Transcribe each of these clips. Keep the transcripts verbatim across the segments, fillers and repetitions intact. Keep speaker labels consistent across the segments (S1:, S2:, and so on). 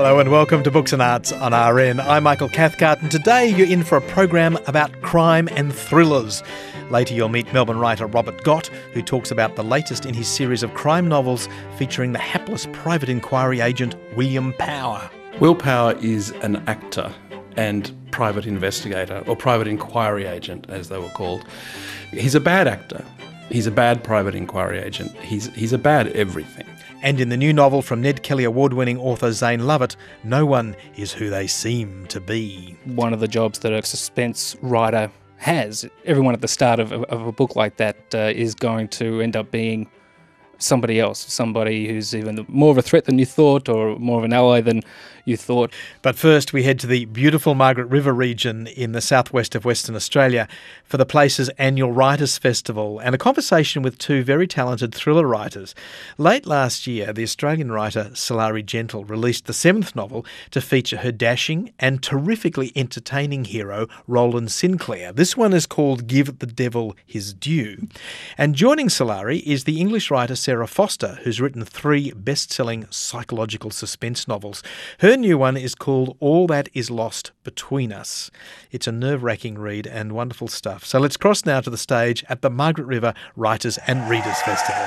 S1: Hello and welcome to Books and Arts on R N. I'm Michael Cathcart, and today you're in for a program about crime and thrillers. Later you'll meet Melbourne writer Robert Gott, who talks about the latest in his series of crime novels featuring the hapless private inquiry agent William Power.
S2: Will Power is an actor and private investigator, or private inquiry agent as they were called. He's a bad actor. He's a bad private inquiry agent. He's, he's a bad everything.
S1: And in the new novel from Ned Kelly award-winning author Zane Lovett, no one is who they seem to be.
S3: One of the jobs that a suspense writer has, everyone at the start of, of a book like that uh, is going to end up being somebody else, somebody who's even more of a threat than you thought or more of an ally than you thought.
S1: But first we head to the beautiful Margaret River region in the southwest of Western Australia for the place's annual Writers' Festival and a conversation with two very talented thriller writers. Late last year, the Australian writer Sulari Gentle released the seventh novel to feature her dashing and terrifically entertaining hero Roland Sinclair. This one is called Give the Devil His Due. And joining Sulari is the English writer Sarah Foster, who's written three best-selling psychological suspense novels. Her new one is called All That Is Lost Between Us. It's a nerve-wracking read and wonderful stuff. So let's cross now to the stage at the Margaret River Writers and Readers Festival.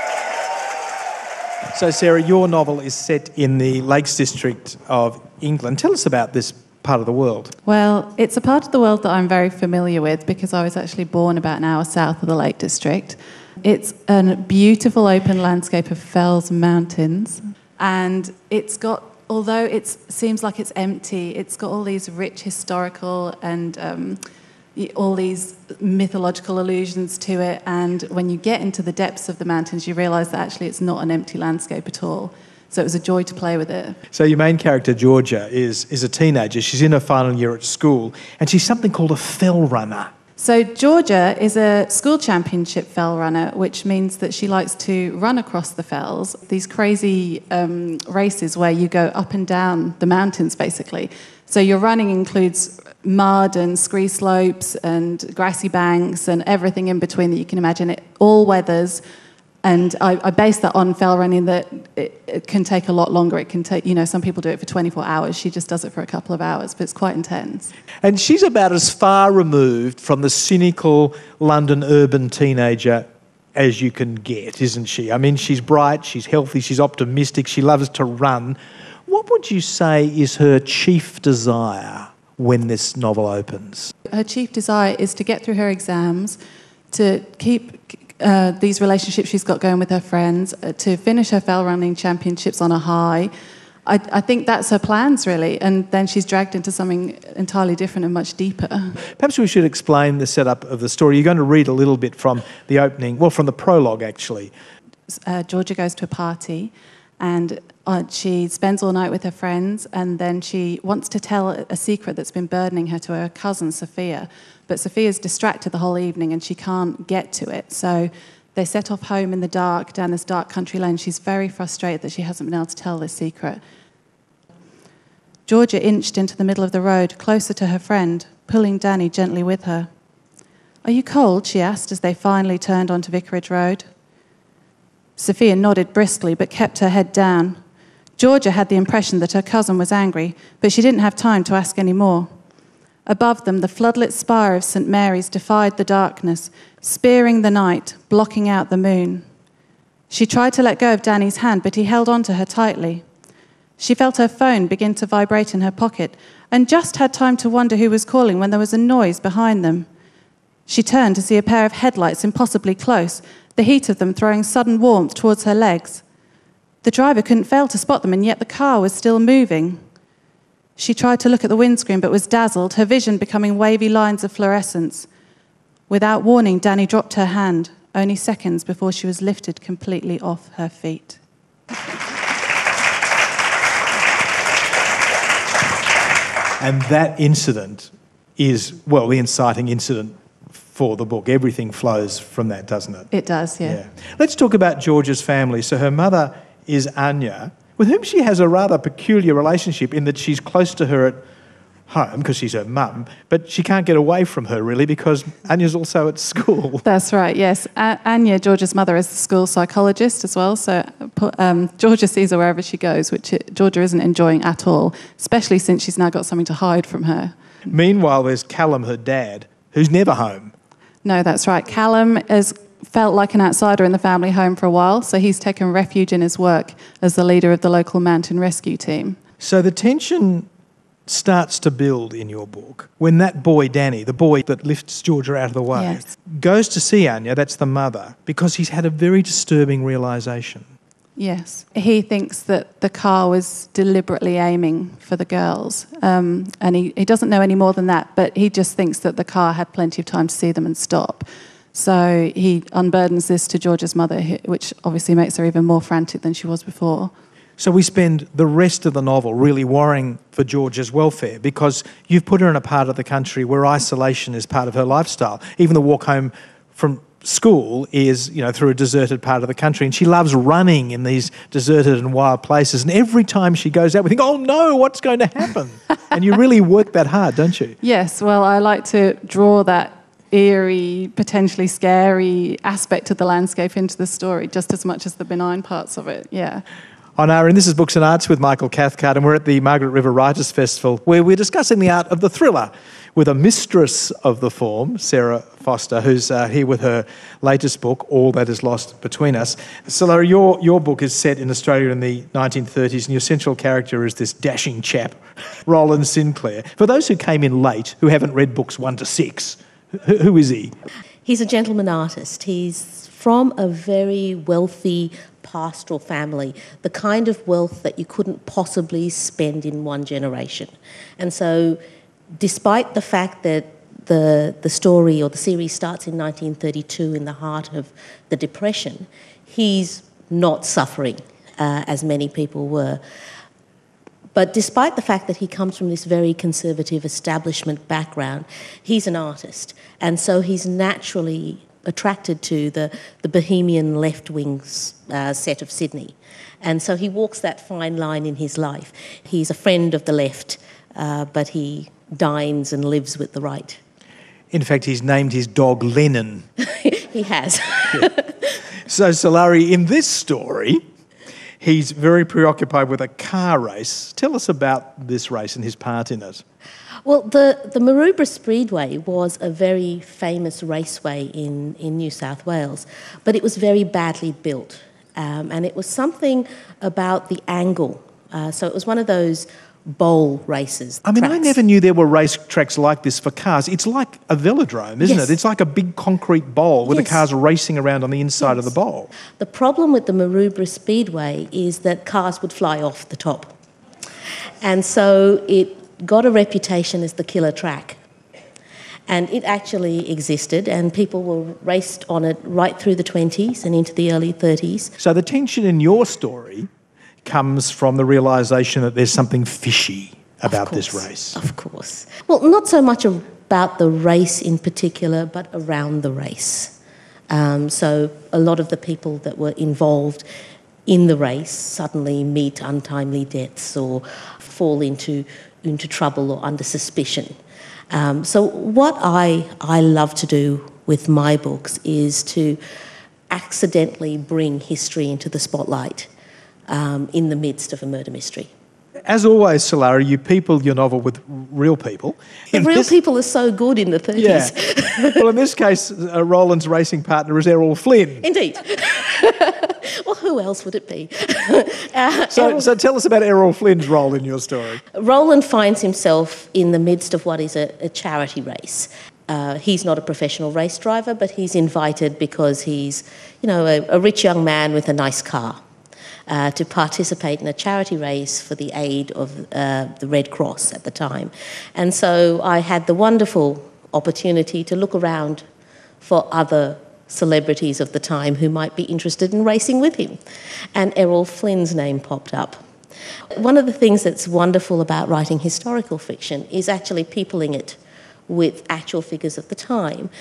S1: So Sarah, your novel is set in the Lakes District of England. Tell us about this part of the world.
S4: Well, it's a part of the world that I'm very familiar with because I was actually born about an hour south of the Lake District. It's a beautiful open landscape of fells and mountains, and it's got, although it seems like it's empty, it's got all these rich historical and um, all these mythological allusions to it, and when you get into the depths of the mountains you realise that actually it's not an empty landscape at all. So it was a joy to play with it. So
S1: your main character, Georgia, is, is a teenager. She's in her final year at school, and she's something called a fell runner.
S4: So Georgia is a school championship fell runner, which means that she likes to run across the fells, these crazy um, races where you go up and down the mountains, basically. So your running includes mud and scree slopes and grassy banks and everything in between that you can imagine, it all weathers. And I, I base that on fell running that it, it can take a lot longer. It can take, you know, some people do it for twenty-four hours. She just does it for a couple of hours, but it's quite intense.
S1: And she's about as far removed from the cynical London urban teenager as you can get, isn't she? I mean, she's bright, she's healthy, she's optimistic, she loves to run. What would you say is her chief desire when this novel opens?
S4: Her chief desire is to get through her exams, to keep Uh, these relationships she's got going with her friends, uh, to finish her fell running championships on a high. I, I think that's her plans, really, and then she's dragged into something entirely different and much deeper.
S1: Perhaps we should explain the setup of the story. You're going to read a little bit from the opening, well, from the prologue, actually.
S4: Uh, Georgia goes to a party, and uh, she spends all night with her friends, and then she wants to tell a secret that's been burdening her to her cousin, Sophia. But Sophia's distracted the whole evening and she can't get to it. So they set off home in the dark, down this dark country lane. She's very frustrated that she hasn't been able to tell this secret. Georgia inched into the middle of the road, closer to her friend, pulling Danny gently with her. "Are you cold?" she asked as they finally turned onto Vicarage Road. Sophia nodded briskly but kept her head down. Georgia had the impression that her cousin was angry, but she didn't have time to ask any more. Above them, the floodlit spire of St Mary's defied the darkness, spearing the night, blocking out the moon. She tried to let go of Danny's hand, but he held on to her tightly. She felt her phone begin to vibrate in her pocket and just had time to wonder who was calling when there was a noise behind them. She turned to see a pair of headlights impossibly close, the heat of them throwing sudden warmth towards her legs. The driver couldn't fail to spot them, and yet the car was still moving. She tried to look at the windscreen but was dazzled, her vision becoming wavy lines of fluorescence. Without warning, Danny dropped her hand, only seconds before she was lifted completely off her feet.
S1: And that incident is, well, the inciting incident for the book. Everything flows from that, doesn't it?
S4: It does, yeah.
S1: yeah. Let's talk about Georgia's family. So her mother is Anya, with whom she has a rather peculiar relationship in that she's close to her at home because she's her mum, but she can't get away from her really because Anya's also at school.
S4: That's right, yes. A- Anya, Georgia's mother, is the school psychologist as well, so um, Georgia sees her wherever she goes, which it, Georgia isn't enjoying at all, especially since she's now got something to hide from her.
S1: Meanwhile, there's Callum, her dad, who's never home.
S4: No, that's right. Callum has felt like an outsider in the family home for a while, so he's taken refuge in his work as the leader of the local mountain rescue team.
S1: So the tension starts to build in your book when that boy, Danny, the boy that lifts Georgia out of the way,
S4: Yes.
S1: goes to see Anya, that's the mother, because he's had a very disturbing realisation.
S4: Yes. He thinks that the car was deliberately aiming for the girls, um, and he, he doesn't know any more than that, but he just thinks that the car had plenty of time to see them and stop. So he unburdens this to Georgia's mother, which obviously makes her even more frantic than she was before.
S1: So we spend the rest of the novel really worrying for Georgia's welfare because you've put her in a part of the country where isolation is part of her lifestyle. Even the walk home from school is, you know, through a deserted part of the country, and she loves running in these deserted and wild places. And every time she goes out, we think, oh no, what's going to happen? And you really work that hard, don't you?
S4: Yes, well, I like to draw that eerie, potentially scary aspect of the landscape into the story just as much as the benign parts of it, yeah.
S1: I'm Aaron, this is Books and Arts with Michael Cathcart, and we're at the Margaret River Writers' Festival where we're discussing the art of the thriller with a mistress of the form, Sarah Foster, who's uh, here with her latest book, All That Is Lost Between Us. Sarah, your, your book is set in Australia in the nineteen thirties, and your central character is this dashing chap, Roland Sinclair. For those who came in late, who haven't read books one to six, who, who is he?
S5: He's a gentleman artist. He's from a very wealthy pastoral family, the kind of wealth that you couldn't possibly spend in one generation. And so despite the fact that the, the story or the series starts in nineteen thirty-two in the heart of the Depression, he's not suffering uh, as many people were. But despite the fact that he comes from this very conservative establishment background, he's an artist. And so he's naturally attracted to the, the bohemian left-wing uh, set of Sydney. And so he walks that fine line in his life. He's a friend of the left, uh, but he dines and lives with the right.
S1: In fact, he's named his dog Lennon.
S5: He has.
S1: Yeah. So, Solari, in this story, he's very preoccupied with a car race. Tell us about this race and his part in it.
S5: Well, the, the Maroubra Speedway was a very famous raceway in, in New South Wales, but it was very badly built. Um, and it was something about the angle. Uh, so it was one of those bowl races.
S1: I mean,
S5: tracks.
S1: I never knew there were race tracks like this for cars. It's like a velodrome, isn't
S5: Yes.
S1: it? It's like a big concrete bowl with
S5: Yes.
S1: the cars racing around on the inside
S5: Yes.
S1: of the bowl.
S5: The problem with the Maroubra Speedway is that cars would fly off the top. And so it got a reputation as the killer track. And it actually existed, and people were raced on it right through the twenties and into the early thirties.
S1: So the tension in your story comes from the realisation that there's something fishy about
S5: Of
S1: this
S5: course,
S1: race.
S5: Of course. Well, not so much about the race in particular, but around the race. Um, so a lot of the people that were involved in the race suddenly meet untimely deaths or fall into, into trouble or under suspicion. Um, so what I, I love to do with my books is to accidentally bring history into the spotlight um, in the midst of a murder mystery.
S1: As always, Solari, you people your novel with real people.
S5: The
S1: In
S5: real
S1: this-
S5: people are so good in the thirties.
S1: Yeah. Well, in this case, uh, Roland's racing partner is Errol Flynn.
S5: Indeed. Well, who else would it be? uh,
S1: So,
S5: Errol-
S1: so tell us about Errol Flynn's role in your story.
S5: Roland finds himself in the midst of what is a, a charity race. Uh, he's not a professional race driver, but he's invited because he's, you know, a, a rich young man with a nice car uh, to participate in a charity race for the aid of uh, the Red Cross at the time. And so I had the wonderful opportunity to look around for other celebrities of the time who might be interested in racing with him. And Errol Flynn's name popped up. One of the things that's wonderful about writing historical fiction is actually peopling it with actual figures of the time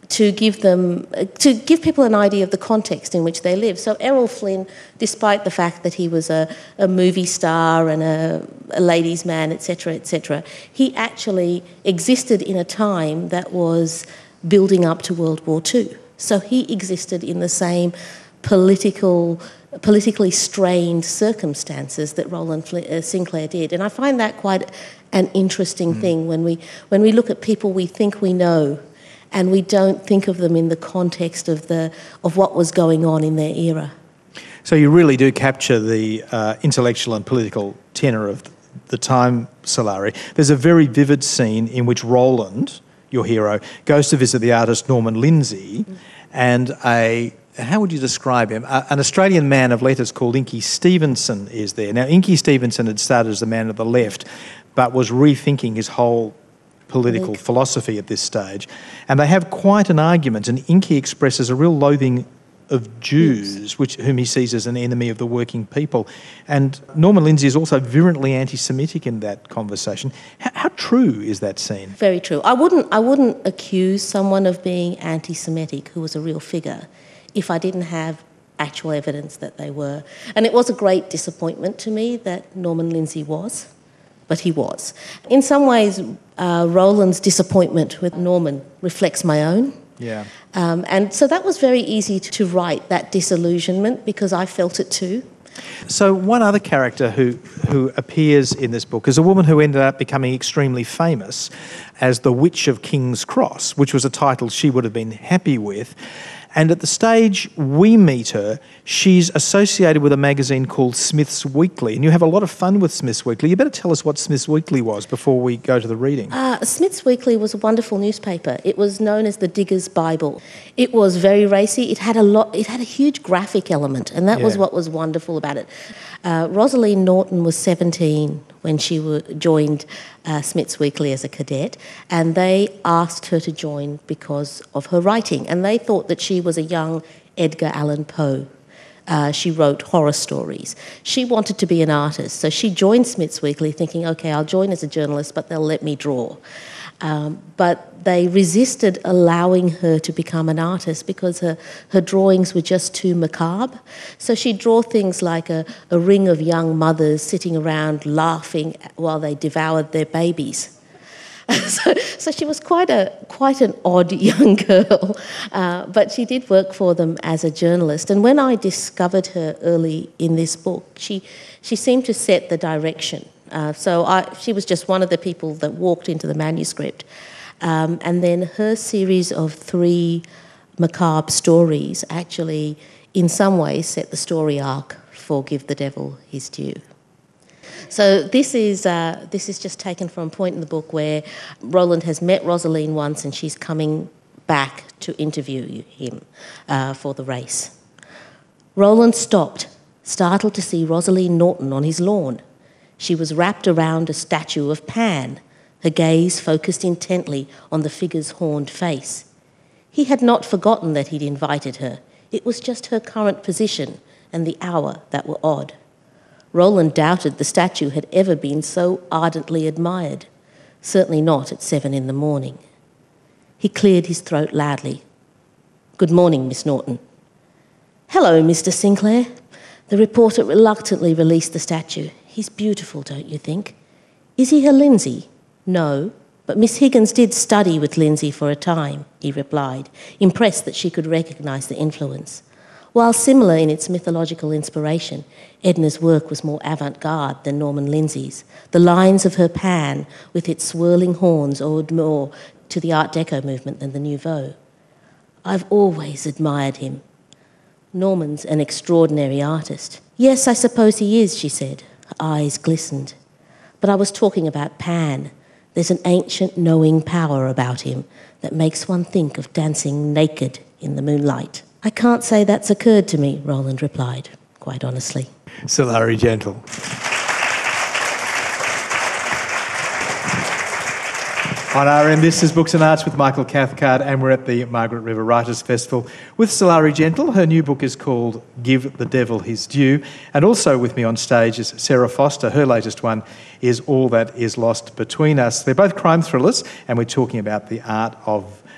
S5: to give them, to give people an idea of the context in which they live. So Errol Flynn, despite the fact that he was a, a movie star and a, a ladies' man, et cetera, et cetera, he actually existed in a time that was building up to World War Two. So he existed in the same political, politically strained circumstances that Roland uh, Sinclair did. And I find that quite an interesting mm. thing when we, when we look at people we think we know and we don't think of them in the context of the of what was going on in their era.
S1: So you really do capture the uh, intellectual and political tenor of the time, Sulari. There's a very vivid scene in which Roland, your hero, goes to visit the artist Norman Lindsay, mm. and a, how would you describe him? A, an Australian man of letters called Inky Stevenson is there. Now, Inky Stevenson had started as a man of the left, but was rethinking his whole political Link. philosophy at this stage. And they have quite an argument, and Inky expresses a real loathing of Jews, yes. which whom he sees as an enemy of the working people. And Norman Lindsay is also virulently anti-Semitic in that conversation. How, how true is that scene?
S5: Very true. I wouldn't, I wouldn't accuse someone of being anti-Semitic who was a real figure if I didn't have actual evidence that they were. And it was a great disappointment to me that Norman Lindsay was. But he was. In some ways, uh, Roland's disappointment with Norman reflects my own.
S1: Yeah.
S5: Um, and so that was very easy to write, that disillusionment, because I felt it too.
S1: So one other character who, who appears in this book is a woman who ended up becoming extremely famous as the Witch of King's Cross, which was a title she would have been happy with. And at the stage we meet her, she's associated with a magazine called Smith's Weekly. And you have a lot of fun with Smith's Weekly. You better tell us what Smith's Weekly was before we go to the reading.
S5: Uh, Smith's Weekly was a wonderful newspaper. It was known as the Digger's Bible. It was very racy. It had a lot. It had a huge graphic element, and that yeah. was what was wonderful about it. Uh, Rosaline Norton was seventeen when she w- joined uh, Smith's Weekly as a cadet, and they asked her to join because of her writing, and they thought that she was a young Edgar Allan Poe. Uh, she wrote horror stories. She wanted to be an artist, so she joined Smith's Weekly thinking, okay, I'll join as a journalist, but they'll let me draw. Um, but they resisted allowing her to become an artist because her, her drawings were just too macabre. So she'd draw things like a, a ring of young mothers sitting around laughing while they devoured their babies. So, so she was quite a quite an odd young girl, uh, but she did work for them as a journalist. And when I discovered her early in this book, she she seemed to set the direction. Uh, so I, she was just one of the people that walked into the manuscript. Um, and then her series of three macabre stories actually, in some ways, set the story arc for Give the Devil His Due. So this is uh, this is just taken from a point in the book where Roland has met Rosaline once and she's coming back to interview him uh, for the race. Roland stopped, startled to see Rosaline Norton on his lawn. She was wrapped around a statue of Pan, her gaze focused intently on the figure's horned face. He had not forgotten that he'd invited her. It was just her current position and the hour that were odd. Roland doubted the statue had ever been so ardently admired, certainly not at seven in the morning. He cleared his throat loudly. "Good morning, Miss Norton." "Hello, Mister Sinclair." The reporter reluctantly released the statue. "He's beautiful, don't you think?" "Is he her Lindsay?" "No, but Miss Higgins did study with Lindsay for a time," he replied, impressed that she could recognise the influence. While similar in its mythological inspiration, Edna's work was more avant-garde than Norman Lindsay's. The lines of her Pan, with its swirling horns, owed more to the Art Deco movement than the Nouveau. "I've always admired him." "Norman's an extraordinary artist." "Yes, I suppose he is," she said. Her eyes glistened. "But I was talking about Pan. There's an ancient knowing power about him that makes one think of dancing naked in the moonlight." "I can't say that's occurred to me," Roland replied, quite honestly.
S1: Sulari Gentle. On R M, this is Books and Arts with Michael Cathcart, and we're at the Margaret River Writers' Festival with Sulari Gentle. Her new book is called Give the Devil His Due. And also with me on stage is Sarah Foster. Her latest one is All That Is Lost Between Us. They're both crime thrillers, and we're talking about the art of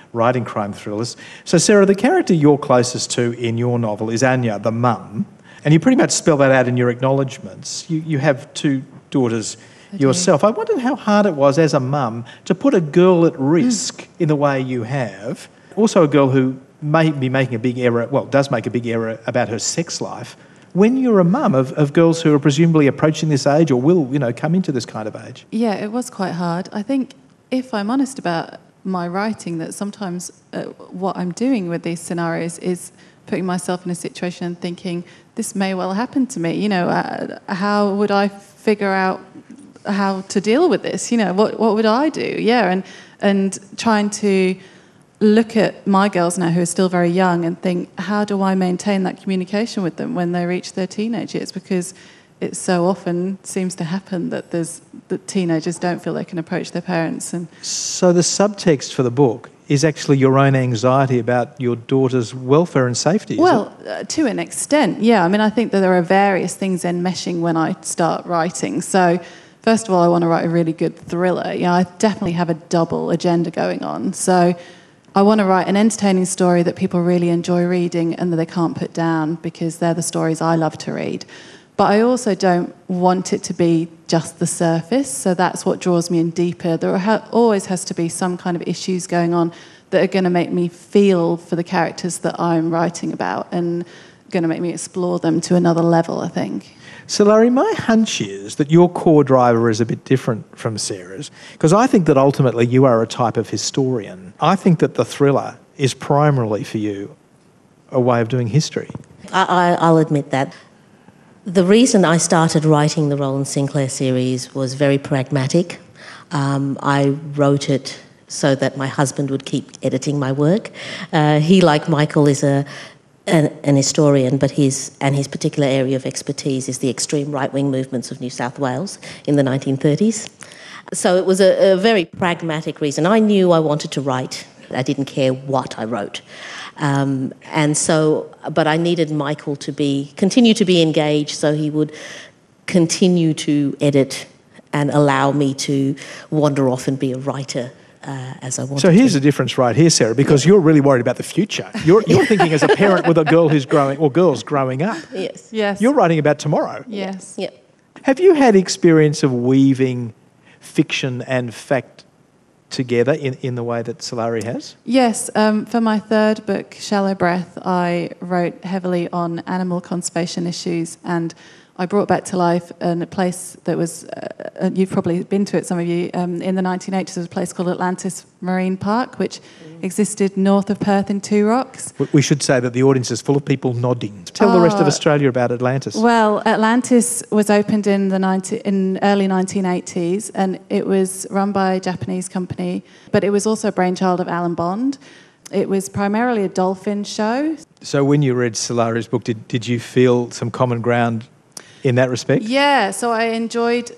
S1: writing crime thrillers. So, Sarah, the character you're closest to in your novel is Anya, the mum, and you pretty much spell that out in your acknowledgements. You, you have two daughters
S4: I
S1: yourself. I wondered how hard it was as a mum to put a girl at risk mm. in the way you have. Also a girl who may be making a big error, well, does make a big error about her sex life, when you're a mum of, of girls who are presumably approaching this age or will, you know, come into this kind of age.
S4: Yeah, it was quite hard. I think, if I'm honest about my writing, that sometimes uh, what I'm doing with these scenarios is putting myself in a situation and thinking, this may well happen to me. You know, uh, how would I figure out how to deal with this? You know, what what would I do? Yeah, and and trying to look at my girls now who are still very young and think, how do I maintain that communication with them when they reach their teenage years? Because it so often seems to happen that there's that teenagers don't feel they can approach their parents. And
S1: so the subtext for the book is actually your own anxiety about your daughter's welfare and safety, is
S4: well, uh, to an extent, yeah. I mean, I think that there are various things enmeshing when I start writing. So first of all, I want to write a really good thriller. You know, I definitely have a double agenda going on. So I want to write an entertaining story that people really enjoy reading and that they can't put down because they're the stories I love to read. But I also don't want it to be just the surface, so that's what draws me in deeper. There ha- always has to be some kind of issues going on that are going to make me feel for the characters that I'm writing about and going to make me explore them to another level, I think.
S1: So, Larry, my hunch is that your core driver is a bit different from Sarah's, because I think that ultimately you are a type of historian. I think that the thriller is primarily for you a way of doing history.
S5: I, I, I'll admit that. The reason I started writing the Roland Sinclair series was very pragmatic. Um, I wrote it so that my husband would keep editing my work. Uh, he, like Michael, is a An, an historian, but his and his particular area of expertise is the extreme right-wing movements of New South Wales in the nineteen thirties. So it was a, a very pragmatic reason. I knew I wanted to write. I didn't care what I wrote. Um, and so, but I needed Michael to be, continue to be engaged, so he would continue to edit and allow me to wander off and be a writer Uh, as I wanted
S1: So here's
S5: to.
S1: the difference right here, Sarah, because you're really worried about the future. You're, you're thinking as a parent with a girl who's growing, or girls growing up.
S5: Yes.
S4: Yes.
S1: You're writing about tomorrow.
S4: Yes.
S5: Yeah.
S1: Have you had experience of weaving fiction and fact together in, in the way that Solari has?
S4: Yes. Um, for my third book, Shallow Breath, I wrote heavily on animal conservation issues, and I brought back to life a place that was, uh, you've probably been to it, some of you, um, in the nineteen eighties, there was a place called Atlantis Marine Park, which mm. existed north of Perth in Two Rocks.
S1: We should say that the audience is full of people nodding. Tell oh, the rest of Australia about Atlantis.
S4: Well, Atlantis was opened in the ninety, in early nineteen eighties, and it was run by a Japanese company, but it was also a brainchild of Alan Bond. It was primarily a dolphin show. So
S1: when you read Solari's book, did, did you feel some common ground in that respect?
S4: Yeah, so I enjoyed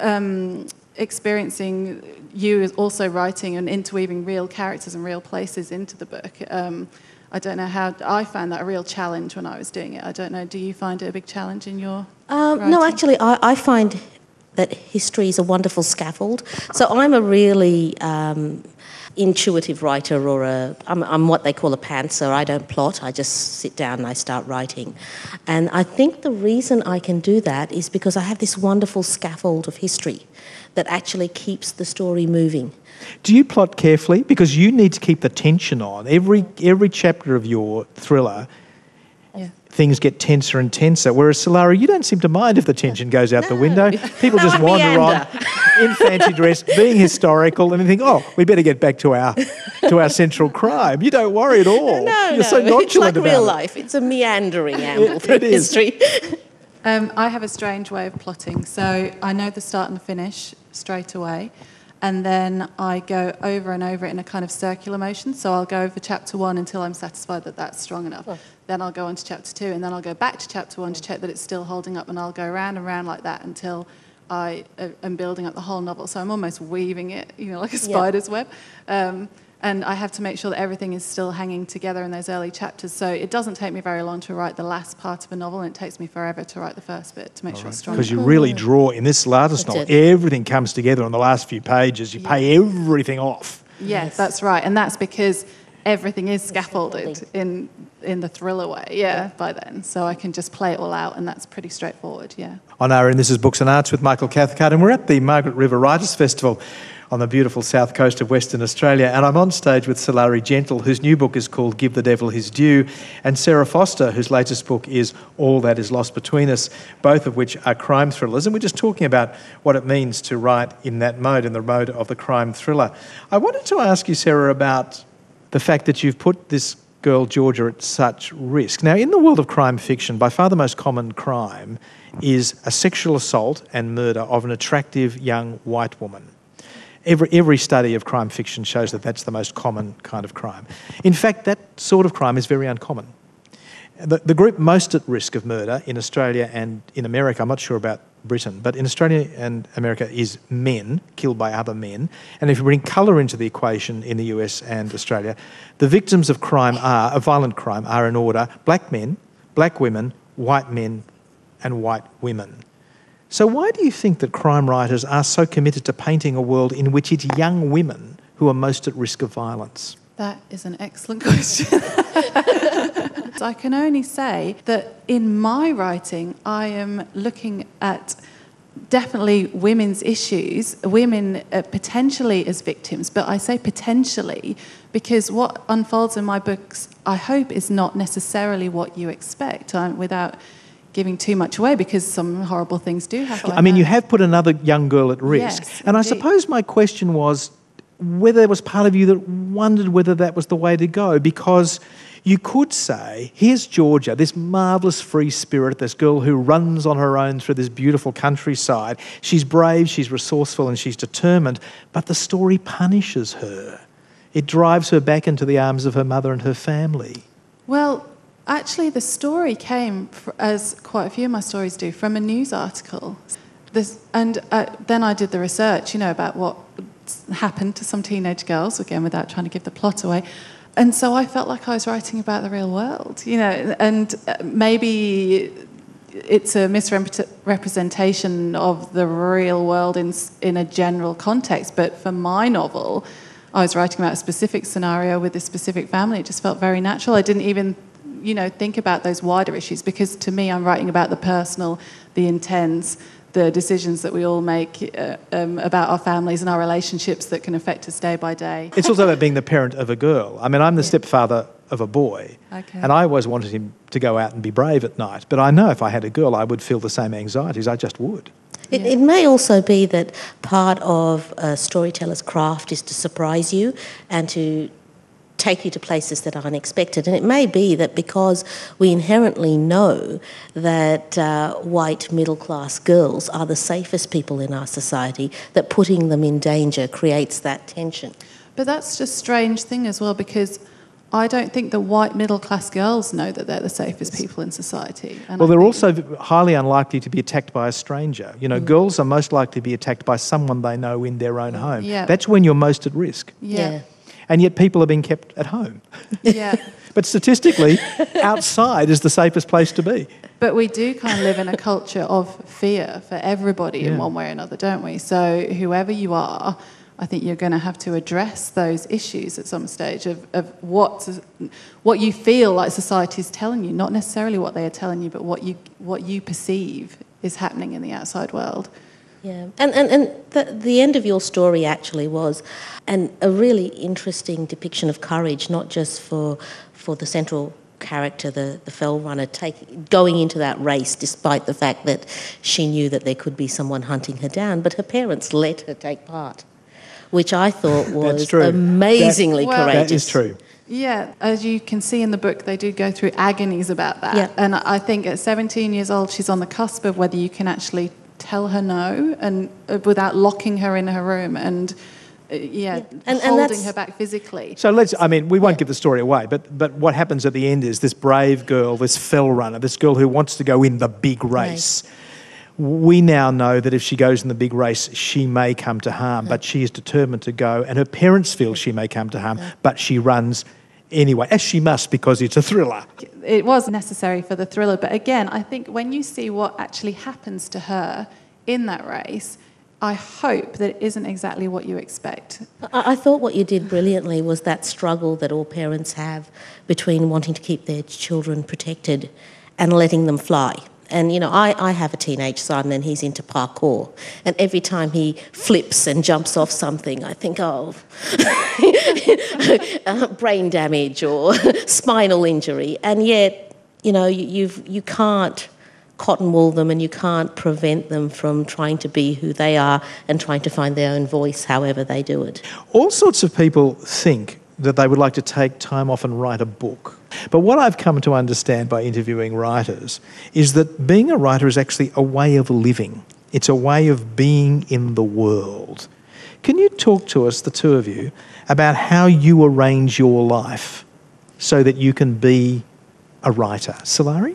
S4: um, experiencing you as also writing and interweaving real characters and real places into the book. Um, I don't know how, I found that a real challenge when I was doing it. I don't know, do you find it a big challenge in your
S5: um,
S4: writing?
S5: No, actually, I, I find that history is a wonderful scaffold. So I'm a really um, intuitive writer, or a, I'm, I'm what they call a pantser. I don't plot, I just sit down and I start writing. And I think the reason I can do that is because I have this wonderful scaffold of history that actually keeps the story moving.
S1: Do you plot carefully? Because you need to keep the tension on. Every every chapter of your thriller,
S4: yeah.
S1: things get tenser and tenser, whereas Solari, you don't seem to mind if the tension goes out
S5: no.
S1: the window. People
S5: no,
S1: just
S5: I
S1: wander
S5: meander.
S1: on in fancy dress, being historical, and they think, oh, we better get back to our to our central crime. You don't worry at all.
S5: No,
S1: You're
S5: no,
S1: so nonchalant
S5: it's like
S1: about
S5: real
S1: it.
S5: life. It's a meandering amble
S1: It-
S5: through
S1: it is.
S5: history.
S4: Um, I have a strange way of plotting. So I know the start and the finish straight away. And then I go over and over it in a kind of circular motion. So I'll go over chapter one until I'm satisfied that that's strong enough. Oh. Then I'll go on to chapter two, and then I'll go back to chapter one to check that it's still holding up, and I'll go round and round like that until I uh, am building up the whole novel. So I'm almost weaving it, you know, like a spider's yeah. web. Um, and I have to make sure that everything is still hanging together in those early chapters. So it doesn't take me very long to write the last part of a novel, and it takes me forever to write the first bit to make All sure right. it's strong.
S1: Because you really draw, in this latest
S5: That's
S1: novel,
S5: it.
S1: everything comes together on the last few pages. You yeah. pay everything off.
S4: Yes, that's right. And that's because everything is scaffolded
S5: scaffolding.
S4: in in the thriller way, yeah, by then. So I can just play it all out, and that's pretty straightforward, yeah.
S1: On R N, this is Books and Arts with Michael Cathcart, and we're at the Margaret River Writers' Festival on the beautiful south coast of Western Australia, and I'm on stage with Solari Gentle, whose new book is called Give the Devil His Due, and Sarah Foster, whose latest book is All That Is Lost Between Us, both of which are crime thrillers, and we're just talking about what it means to write in that mode, in the mode of the crime thriller. I wanted to ask you, Sarah, about the fact that you've put this girl, Georgia, at such risk. Now, in the world of crime fiction, by far the most common crime is a sexual assault and murder of an attractive young white woman. Every, every study of crime fiction shows that that's the most common kind of crime. In fact, that sort of crime is very uncommon. The, the group most at risk of murder in Australia and in America, I'm not sure about Britain, but in Australia and America is men killed by other men. And if you bring colour into the equation in the U S and Australia, the victims of crime are, of violent crime, are in order black men, black women, white men and white women. So why do you think that crime writers are so committed to painting a world in which it's young women who are most at risk of violence?
S4: That is an excellent question. I can only say that in my writing, I am looking at definitely women's issues, women uh, potentially as victims, but I say potentially because what unfolds in my books, I hope, is not necessarily what you expect, um, without giving too much away, because some horrible things do happen.
S1: I mean, you have put another young girl at risk.
S4: Yes,
S1: and I
S4: indeed.
S1: suppose my question was whether there was part of you that wondered whether that was the way to go, because you could say, here's Georgia, this marvellous free spirit, this girl who runs on her own through this beautiful countryside. She's brave, she's resourceful and she's determined, but the story punishes her. It drives her back into the arms of her mother and her family.
S4: Well, actually, the story came, fr- as quite a few of my stories do, from a news article. This, and uh, then I did the research, you know, about what happened to some teenage girls, again, without trying to give the plot away. And so I felt like I was writing about the real world, you know, and maybe it's a misrepresentation of the real world in in a general context, but for my novel, I was writing about a specific scenario with a specific family. It just felt very natural. I didn't even, you know, think about those wider issues, because to me I'm writing about the personal, the intense, the decisions that we all make uh, um, about our families and our relationships that can affect us day by day.
S1: It's also about being the parent of a girl. I mean, I'm the
S4: Yeah.
S1: stepfather of a boy,
S4: Okay.
S1: and I always wanted him to go out and be brave at night. But I know if I had a girl, I would feel the same anxieties. I just would.
S5: It,
S4: Yeah.
S5: it may also be that part of a storyteller's craft is to surprise you and to take you to places that are unexpected. And it may be that because we inherently know that uh, white middle-class girls are the safest people in our society, that putting them in danger creates that tension.
S4: But that's just a strange thing as well, because I don't think the white middle-class girls know that they're the safest people in society. And
S1: Well,
S4: I
S1: they're
S4: think-
S1: also highly unlikely to be attacked by a stranger. You know, girls are most likely to be attacked by someone they know in their own home.
S4: Yeah.
S1: That's when you're most at risk.
S4: Yeah.
S1: And yet people are being kept at home.
S4: Yeah.
S1: But statistically, outside is the safest place to be.
S4: But we do kind of live in a culture of fear for everybody in
S1: Yeah.
S4: one way or another, don't we? So whoever you are, I think you're going to have to address those issues at some stage of, of what what you feel like society is telling you, not necessarily what they are telling you, but what you what you perceive is happening in the outside world.
S5: Yeah, and, and, and the, the end of your story actually was an, a really interesting depiction of courage, not just for for the central character, the, the fell runner, take, going into that race despite the fact that she knew that there could be someone hunting her down, but her parents let her take part, which I thought was
S1: true.
S5: amazingly
S4: That- well-
S5: courageous.
S1: That is true.
S4: Yeah, as you can see in the book, they do go through agonies about that.
S5: Yeah.
S4: And I think at seventeen years old, she's on the cusp of whether you can actually tell her no, and uh, without locking her in her room and uh, yeah,
S5: And- and
S4: holding
S5: that's-
S4: her back physically.
S1: So let's, I mean, we won't give the story away, but, but what happens at the end is this brave girl, this fell runner, this girl who wants to go in the big race. We now know that if she goes in the big race, she may come to harm, but she is determined to go, and her parents feel she may come to harm, but she runs anyway, as she must, because it's a thriller.
S4: It was necessary for the thriller, but again, I think when you see what actually happens to her in that race, I hope that it isn't exactly what you expect.
S5: I, I thought what you did brilliantly was that struggle that all parents have between wanting to keep their children protected and letting them fly. And, you know, I, I have a teenage son and he's into parkour. And every time he flips and jumps off something, I think, oh, uh, brain damage or spinal injury. And yet, you know, you, you've, you can't cotton wool them and you can't prevent them from trying to be who they are and trying to find their own voice however they do it.
S1: All sorts of people think that they would like to take time off and write a book. But what I've come to understand by interviewing writers is that being a writer is actually a way of living. It's a way of being in the world. Can you talk to us, the two of you, about how you arrange your life so that you can be a writer? Sulari?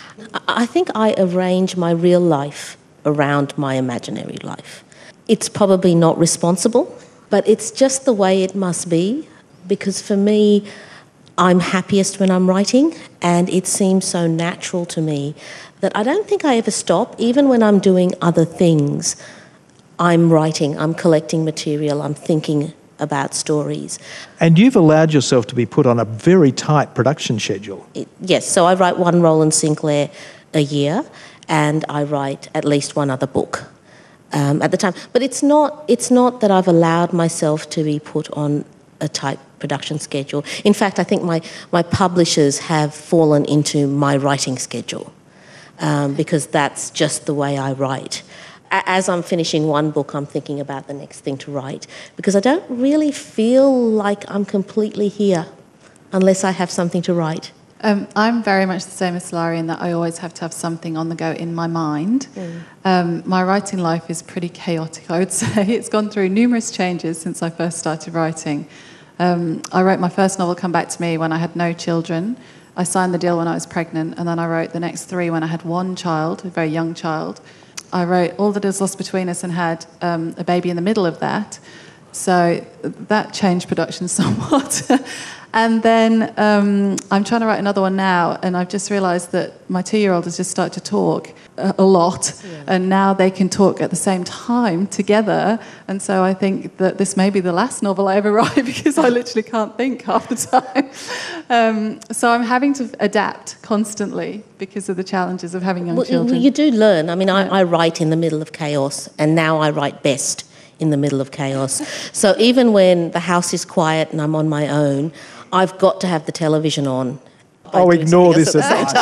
S5: I think I arrange my real life around my imaginary life. It's probably not responsible, but it's just the way it must be, because for me, I'm happiest when I'm writing, and it seems so natural to me that I don't think I ever stop. Even when I'm doing other things, I'm writing, I'm collecting material, I'm thinking about stories.
S1: And you've allowed yourself to be put on a very tight production schedule.
S5: It, yes, so I write one Roland Sinclair a year, and I write at least one other book um, at the time. But it's not, it's not that I've allowed myself to be put on a tight production schedule. In fact, I think my, my publishers have fallen into my writing schedule um, because that's just the way I write. As I'm finishing one book, I'm thinking about the next thing to write because I don't really feel like I'm completely here unless I have something to write.
S4: Um, I'm very much the same as Sulari in that I always have to have something on the go in my mind. Mm. Um, my writing life is pretty chaotic, I would say. It's gone through numerous changes since I first started writing. Um, I wrote my first novel, Come Back to Me, when I had no children. I signed the deal when I was pregnant, and then I wrote the next three when I had one child, a very young child. I wrote All That Is Lost Between Us and had um, a baby in the middle of that. So that changed production somewhat. And then um, I'm trying to write another one now, and I've just realised that my two-year-old has just started to talk a, a lot, yeah. And now they can talk at the same time together. And so I think that this may be the last novel I ever write because I literally can't think half the time. Um, so I'm having to adapt constantly because of the challenges of having young
S5: well,
S4: children.
S5: You do learn. I mean, I,
S4: yeah.
S5: I write in the middle of chaos, and now I write best in the middle of chaos. So even when the house is quiet and I'm on my own, I've got to have the television on.
S1: Oh, ignore this advice.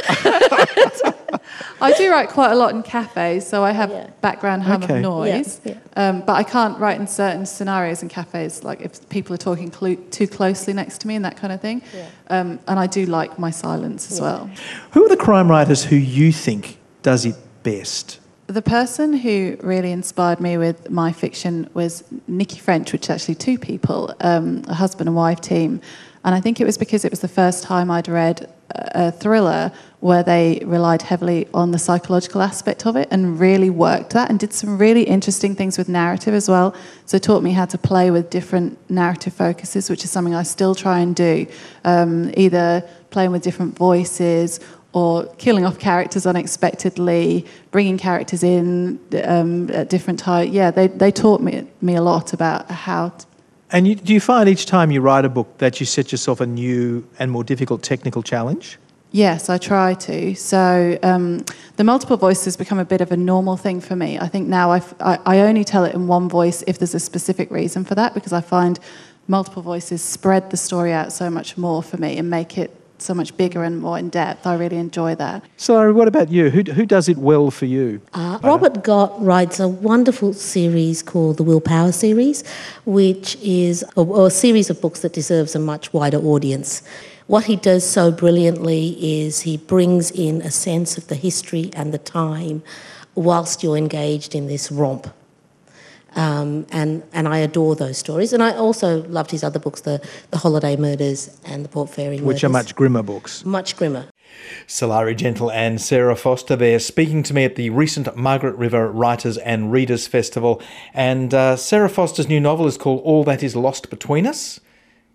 S4: I do write quite a lot in cafes, so I have
S5: yeah.
S4: background hum
S1: okay.
S4: of noise.
S5: Yeah, yeah.
S4: Um, but I can't write in certain scenarios in cafes, like if people are talking clo- too closely next to me and that kind of thing.
S5: Yeah.
S4: Um, and I do like my silence as
S5: yeah.
S4: well.
S1: Who are the crime writers who you think does it best?
S4: The person who really inspired me with my fiction was Nikki French, which is actually two people, um, a husband and wife team. And I think it was because it was the first time I'd read a thriller where they relied heavily on the psychological aspect of it and really worked that and did some really interesting things with narrative as well. So it taught me how to play with different narrative focuses, which is something I still try and do, um, either playing with different voices or killing off characters unexpectedly, bringing characters in um, at different times. Yeah, they, they taught me, me a lot about how to.
S1: And you, do you find each time you write a book that you set yourself a new and more difficult technical challenge?
S4: Yes, I try to. So um, the multiple voices become a bit of a normal thing for me. I think now I've, I, I only tell it in one voice if there's a specific reason for that, because I find multiple voices spread the story out so much more for me and make it so much bigger and more in depth. I really enjoy that.
S1: So, what about you? Who, who does it well for you?
S5: Uh, Robert Gott writes a wonderful series called the Willpower series, which is a, a series of books that deserves a much wider audience. What he does so brilliantly is he brings in a sense of the history and the time whilst you're engaged in this romp. Um, and, and I adore those stories. And I also loved his other books, the, the Holiday Murders and the Port Fairy Murders.
S1: Which are much grimmer books.
S5: Much grimmer.
S1: Sulari Gentle and Sarah Foster there speaking to me at the recent Margaret River Writers and Readers Festival. And uh, Sarah Foster's new novel is called All That Is Lost Between Us.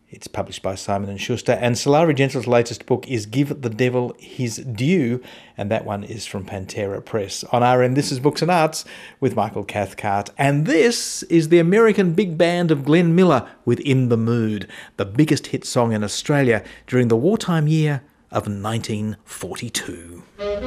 S1: It's published by Simon and Schuster. And Sulari Gentle's latest book is Give the Devil His Due, and that one is from Pantera Press. On R N, this is Books and Arts with Michael Cathcart. And this is the American big band of Glenn Miller with In the Mood, the biggest hit song in Australia during the wartime year of nineteen forty-two.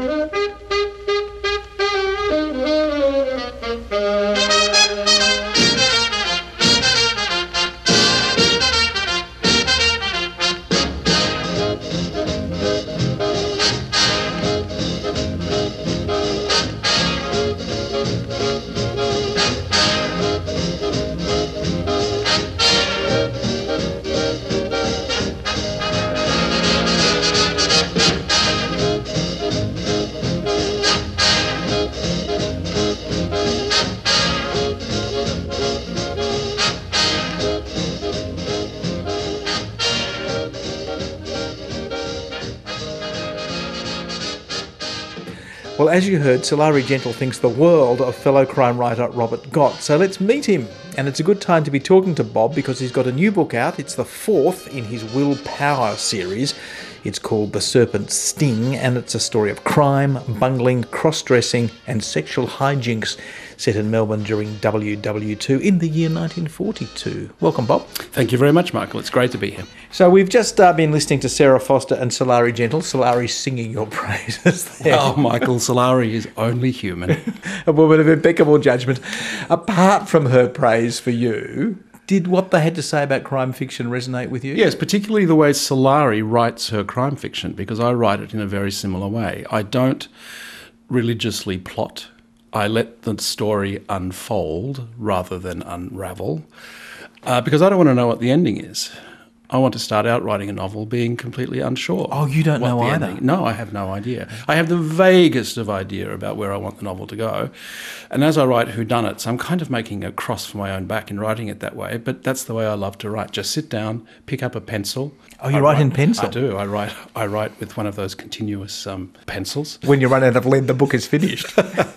S1: Well, as you heard, Sulari Gentle thinks the world of fellow crime writer Robert Gott. So let's meet him. And it's a good time to be talking to Bob because he's got a new book out. It's the fourth in his Will Power series. It's called The Serpent's Sting, and it's a story of crime, bungling, cross-dressing and sexual hijinks set in Melbourne during W W two in the year nineteen forty-two. Welcome, Bob.
S2: Thank you very much, Michael. It's great to be here.
S1: So we've just uh, been listening to Sarah Foster and Sulari Gentle. Sulari singing your praises there.
S2: Oh, Michael, Sulari is only human.
S1: A woman of impeccable judgment. Apart from her praise for you, did what they had to say about crime fiction resonate with you?
S2: Yes, particularly the way Sulari writes her crime fiction, because I write it in a very similar way. I don't religiously plot. I let the story unfold rather than unravel, uh, because I don't want to know what the ending is. I want to start out writing a novel being completely unsure.
S1: Oh, you don't
S2: what
S1: know
S2: the
S1: either?
S2: ending- No, I have no idea. I have the vaguest of idea about where I want the novel to go. And as I write whodunits, I'm kind of making a cross for my own back in writing it that way, but that's the way I love to write. Just sit down, pick up a pencil.
S1: Oh, you
S2: I
S1: write in pencil?
S2: I do. I write I write with one of those continuous um, pencils.
S1: When you run out of lead, the book is finished.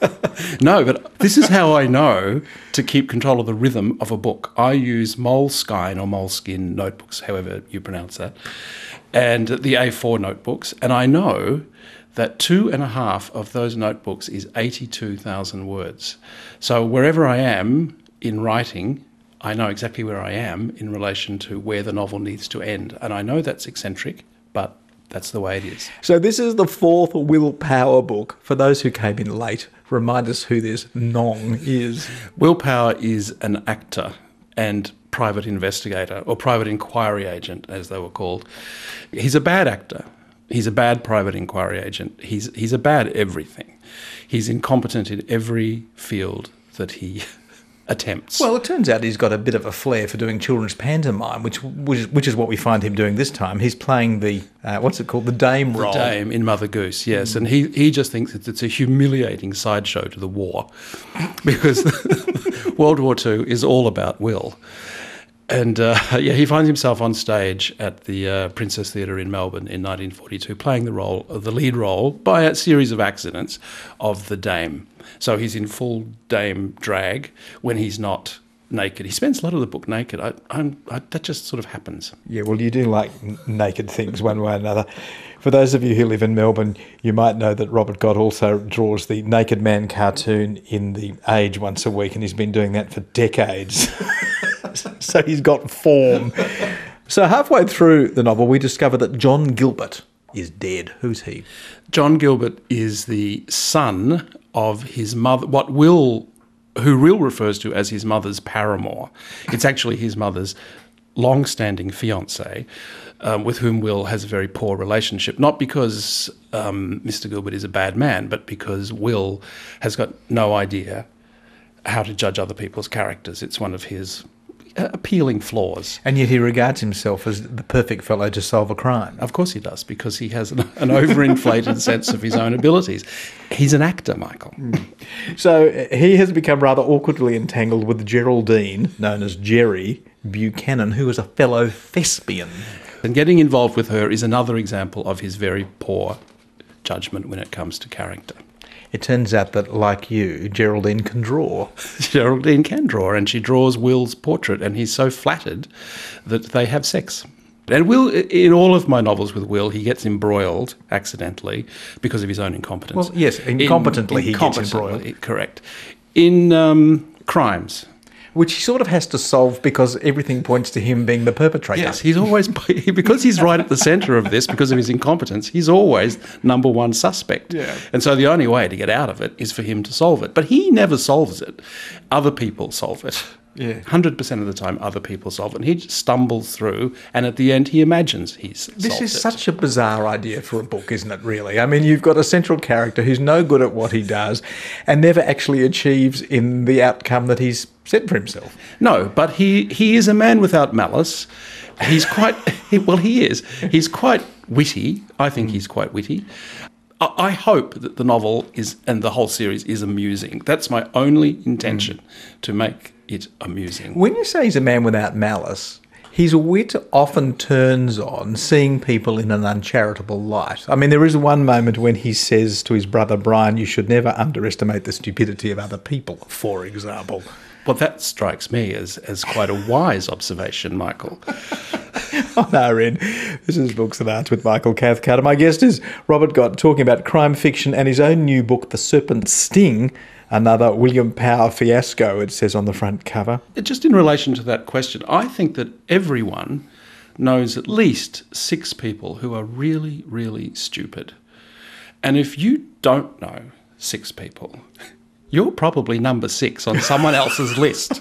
S2: No, but this is how I know to keep control of the rhythm of a book. I use Moleskine or Moleskine notebooks, however you pronounce that, and the A four notebooks, and I know that two and a half of those notebooks is eighty-two thousand words. So wherever I am in writing, I know exactly where I am in relation to where the novel needs to end. And I know that's eccentric, but that's the way it is.
S1: So this is the fourth Will Power book. For those who came in late, remind us who this Nong is.
S2: Will Power is an actor and private investigator, or private inquiry agent, as they were called. He's a bad actor. He's a bad private inquiry agent. He's he's a bad everything. He's incompetent in every field that he attempts.
S1: Well, it turns out he's got a bit of a flair for doing children's pantomime, which which is, which is what we find him doing this time. He's playing the, uh, what's it called, the Dame role.
S2: The Dame in Mother Goose, yes. And he, he just thinks it's, it's a humiliating sideshow to the war because World War Two is all about Will. And, uh, yeah, he finds himself on stage at the uh, Princess Theatre in Melbourne in nineteen forty-two playing the role, the lead role, by a series of accidents, of the Dame. So he's in full Dame drag when he's not naked. He spends a lot of the book naked. I, I'm, I, that just sort of happens.
S1: Yeah, well, you do like n- naked things one way or another. For those of you who live in Melbourne, you might know that Robert Gott also draws the Naked Man cartoon in The Age once a week, and he's been doing that for decades. So he's got form. So halfway through the novel, we discover that John Gilbert is dead. Who's he?
S2: John Gilbert is the son of his mother, what Will, who Will refers to as his mother's paramour. It's actually his mother's long-standing fiancé, um, with whom Will has a very poor relationship, not because um, Mister Gilbert is a bad man, but because Will has got no idea how to judge other people's characters. It's one of his uh, appealing flaws.
S1: And yet he regards himself as the perfect fellow to solve a crime.
S2: Of course he does, because he has an, an overinflated sense of his own abilities. He's an actor, Michael.
S1: So he has become rather awkwardly entangled with Geraldine, known as Jerry Buchanan, who is a fellow thespian.
S2: And getting involved with her is another example of his very poor judgment when it comes to character.
S1: it turns out that, like you, Geraldine can draw.
S2: Geraldine can draw, and she draws Will's portrait, and he's so flattered that they have sex. And Will, in all of my novels with Will, he gets embroiled accidentally because of his own incompetence.
S1: Well, yes, incompetently
S2: in,
S1: he gets embroiled.
S2: incompetently, correct. In um, crimes.
S1: Which he sort of has to solve because everything points to him being the perpetrator.
S2: Yes, he's always, because he's right at the centre of this because of his incompetence, he's always number one suspect.
S1: Yeah.
S2: And so the only way to get out of it is for him to solve it. But he never solves it. Other people solve it.
S1: Yeah.
S2: one hundred percent of the time other people solve it. And he just stumbles through, and at the end he imagines he's
S1: This
S2: solved
S1: is
S2: it.
S1: such a bizarre idea for a book, isn't it, really? I mean, you've got a central character who's no good at what he does and never actually achieves in the outcome that he's set for himself.
S2: No, but he, he is a man without malice. He's quite, well, he is. He's quite witty. I think he's quite witty. I, I hope that the novel is, and the whole series is amusing. That's my only intention, mm. to make it amusing.
S1: When you say he's a man without malice, his wit often turns on seeing people in an uncharitable light. I mean, there is one moment when he says to his brother Brian, you should never underestimate the stupidity of other people, for example.
S2: Well, that strikes me as, as quite a wise observation, Michael.
S1: Oh, no, Ren. This is Books and Arts with Michael Cathcart. My guest is Robert Gott, talking about crime fiction and his own new book, The Serpent's Sting, another William Power fiasco, it says on the front cover.
S2: Just in relation to that question, I think that everyone knows at least six people who are really, really stupid. And if you don't know six people, you're probably number six on someone else's list.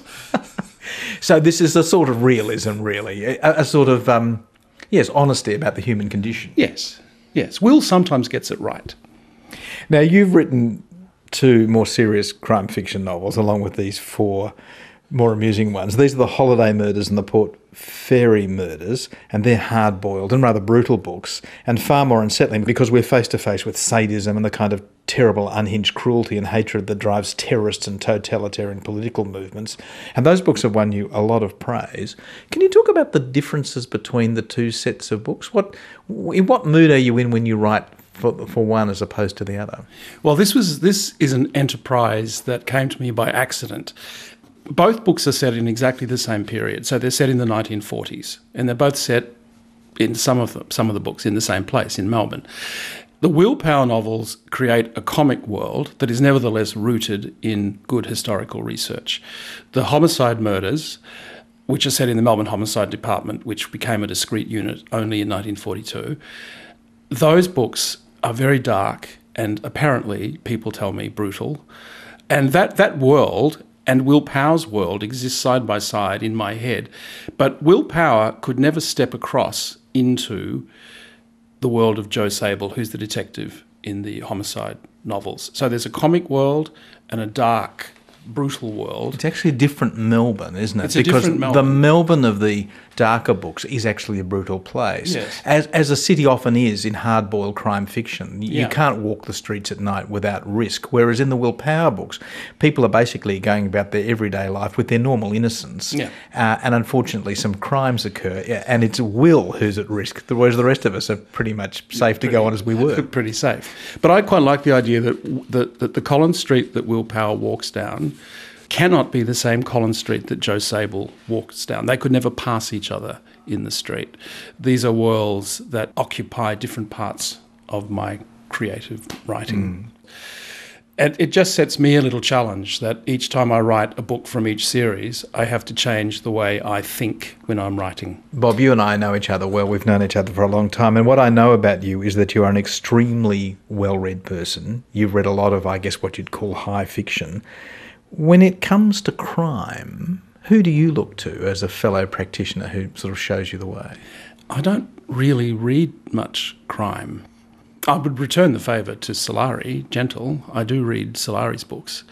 S1: So this is a sort of realism, really, a, a sort of, um, yes, honesty about the human condition.
S2: Yes, yes. Will sometimes gets it right.
S1: Now, you've written two more serious crime fiction novels along with these four more amusing ones. These are the Holiday Murders and the Port Fairy Murders, and they're hard-boiled and rather brutal books, and far more unsettling because we're face-to-face with sadism and the kind of terrible unhinged cruelty and hatred that drives terrorists and totalitarian political movements. And those books have won you a lot of praise. Can you talk about the differences between the two sets of books? What, in what mood are you in when you write for, for one as opposed to the other?
S2: Well, this was this is an enterprise that came to me by accident. Both books are set in exactly the same period. So they're set in the nineteen forties, and they're both set in some of the, some of the books in the same place, in Melbourne. The Will Power novels create a comic world that is nevertheless rooted in good historical research. The Homicide Murders, which are set in the Melbourne Homicide Department, which became a discrete unit only in nineteen forty-two, those books are very dark and apparently, people tell me, brutal. And that, that world and Will Power's world exist side by side in my head. But Will Power could never step across into the world of Joe Sable, who's the detective in the homicide novels. So there's a comic world and a dark, brutal world.
S1: It's actually a different Melbourne, isn't it?
S2: It's a
S1: because
S2: different Melbourne.
S1: The Melbourne of the darker books is actually a brutal place.
S2: Yes.
S1: As, as a city often is in hard-boiled crime fiction. You
S2: Yeah.
S1: can't walk the streets at night without risk, whereas in the Will Power books, people are basically going about their everyday life with their normal innocence.
S2: Yeah.
S1: Uh, and unfortunately, some crimes occur, yeah, and it's Will who's at risk, whereas the rest of us are pretty much safe to go on as we were.
S2: Pretty safe. But I quite like the idea that, that, that the Collins Street that Will Power walks down cannot be the same Collins Street that Joe Sable walks down. They could never pass each other in the street. These are worlds that occupy different parts of my creative writing. Mm. And it just sets me a little challenge that each time I write a book from each series, I have to change the way I think when I'm writing.
S1: Bob, you and I know each other well. We've known each other for a long time. And what I know about you is that you are an extremely well-read person. You've read a lot of, I guess, what you'd call high fiction. When it comes to crime, who do you look to as a fellow practitioner who sort of shows you the way?
S2: I don't really read much crime. I would return the favour to Solari, Gentle. I do read Solari's books.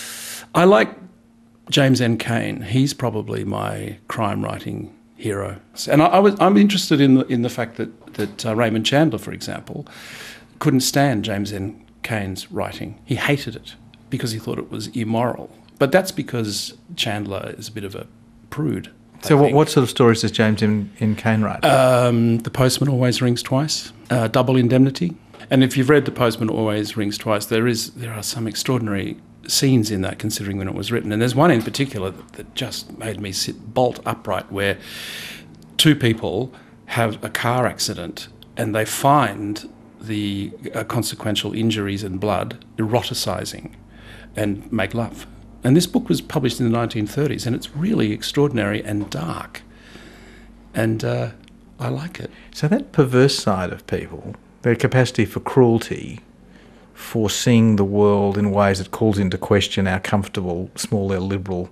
S2: I like James N. Cain. He's probably my crime writing hero. And I, I was, I'm interested in the, in the fact that, that uh, Raymond Chandler, for example, couldn't stand James N. Cain's writing. He hated it because he thought it was immoral. But that's because Chandler is a bit of a prude.
S1: So what, what sort of stories does James M. N. Cain write?
S2: Um, The Postman Always Rings Twice, uh, Double Indemnity. And if you've read The Postman Always Rings Twice, there is there are some extraordinary scenes in that, considering when it was written. And there's one in particular that, that just made me sit bolt upright, where two people have a car accident and they find the uh, consequential injuries and blood eroticising and make love. And this book was published in the nineteen thirties, and it's really extraordinary and dark. And uh, I like it.
S6: So that perverse side of people, their capacity for cruelty, for seeing the world in ways that calls into question our comfortable, small L liberal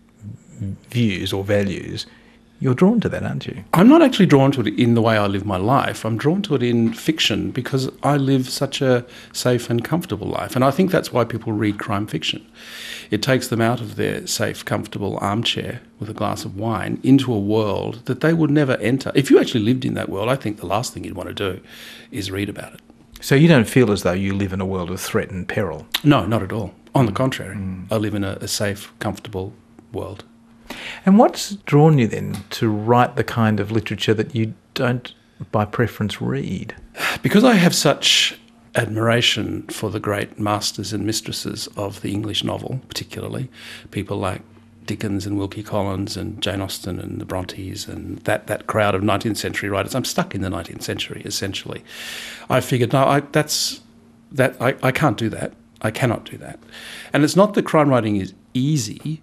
S6: views or values, you're drawn to that, aren't you?
S2: I'm not actually drawn to it in the way I live my life. I'm drawn to it in fiction because I live such a safe and comfortable life. And I think that's why people read crime fiction. It takes them out of their safe, comfortable armchair with a glass of wine into a world that they would never enter. If you actually lived in that world, I think the last thing you'd want to do is read about it.
S6: So you don't feel as though you live in a world of threat and peril?
S2: No, not at all. On the contrary, mm. I live in a, a safe, comfortable world.
S6: And what's drawn you then to write the kind of literature that you don't, by preference, read?
S2: Because I have such admiration for the great masters and mistresses of the English novel, particularly people like Dickens and Wilkie Collins and Jane Austen and the Brontes and that, that crowd of nineteenth century writers. I'm stuck in the nineteenth century, essentially. I figured, no, I, that's that I, I can't do that. I cannot do that. And it's not that crime writing is easy,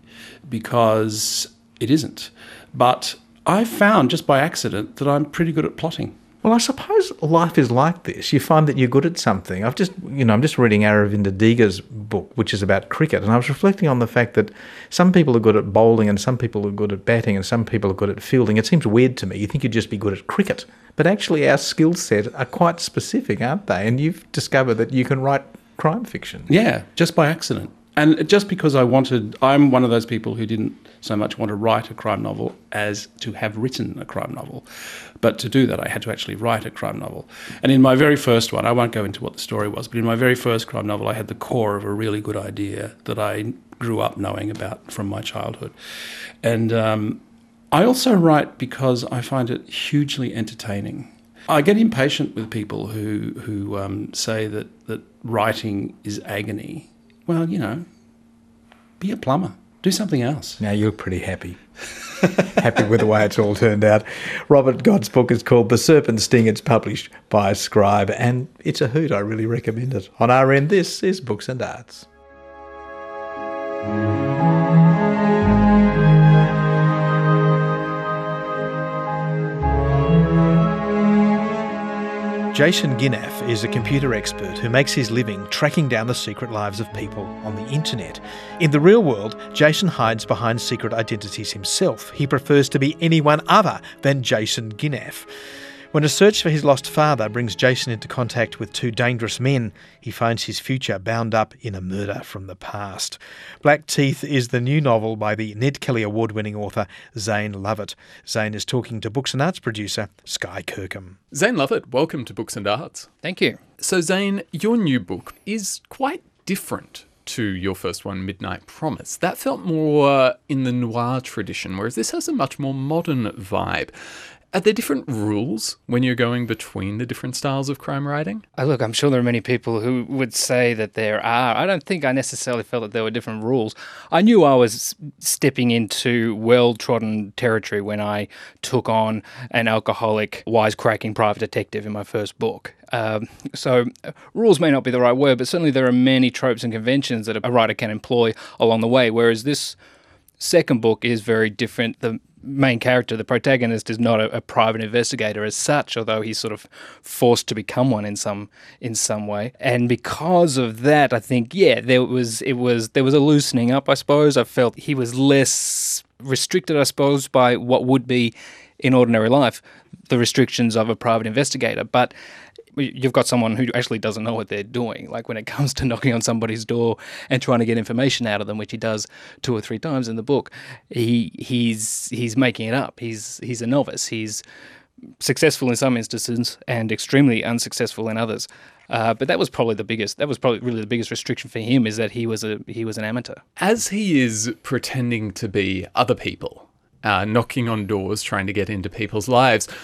S2: because it isn't. But I found just by accident that I'm pretty good at plotting.
S6: Well, I suppose life is like this. You find that you're good at something. I've just, you know, I'm just reading Aravinda Diga's book, which is about cricket, and I was reflecting on the fact that some people are good at bowling and some people are good at batting and some people are good at fielding. It seems weird to me. You think you'd just be good at cricket. But actually our skill set are quite specific, aren't they? And you've discovered that you can write crime fiction.
S2: Yeah, just by accident. And just because I wanted, I'm one of those people who didn't so much want to write a crime novel as to have written a crime novel. But to do that, I had to actually write a crime novel. And in my very first one, I won't go into what the story was, but in my very first crime novel, I had the core of a really good idea that I grew up knowing about from my childhood. And um, I also write because I find it hugely entertaining. I get impatient with people who, who um, say that, that writing is agony. Well, you know, be a plumber. Do something else.
S6: Now, you look pretty happy. Happy with the way it's all turned out. Robert Gott's book is called The Serpent's Sting. It's published by Scribe, and it's a hoot. I really recommend it. On our end, this is Books and Arts.
S1: Jason Ginaf is a computer expert who makes his living tracking down the secret lives of people on the internet. In the real world, Jason hides behind secret identities himself. He prefers to be anyone other than Jason Ginaf. When a search for his lost father brings Jason into contact with two dangerous men, he finds his future bound up in a murder from the past. Black Teeth is the new novel by the Ned Kelly Award-winning author Zane Lovett. Zane is talking to Books and Arts producer Skye Kirkham.
S7: Zane Lovett, welcome to Books and Arts.
S3: Thank you.
S7: So Zane, your new book is quite different to your first one, Midnight Promise. That felt more in the noir tradition, whereas this has a much more modern vibe. Are there different rules when you're going between the different styles of crime writing?
S3: Uh, look, I'm sure there are many people who would say that there are. I don't think I necessarily felt that there were different rules. I knew I was stepping into well-trodden territory when I took on an alcoholic, wisecracking private detective in my first book. Um, so uh, rules may not be the right word, but certainly there are many tropes and conventions that a writer can employ along the way, whereas this second book is very different. The main character, the protagonist, is not a, a private investigator as such, although he's sort of forced to become one in some in some way. And because of that, I think, yeah, there was it was there was a loosening up, I suppose. I felt he was less restricted, I suppose, by what would be in ordinary life the restrictions of a private investigator. But you've got someone who actually doesn't know what they're doing. Like when it comes to knocking on somebody's door and trying to get information out of them, which he does two or three times in the book, he he's he's making it up. He's he's a novice. He's successful in some instances and extremely unsuccessful in others. Uh, but that was probably the biggest. That was probably really the biggest restriction for him, is that he was a he was an amateur.
S7: As he is pretending to be other people, uh, knocking on doors, trying to get into people's lives,